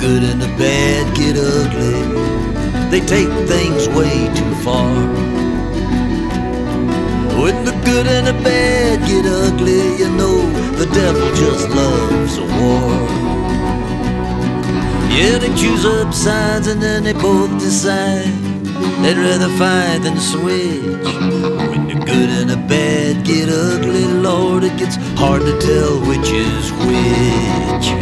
good and the bad get ugly, they take things way too far. When the good and the bad get ugly, you know the devil just loves a war. Yeah, they choose up sides and then they both decide they'd rather fight than switch. When the good and the bad get ugly, Lord, it gets hard to tell which is which.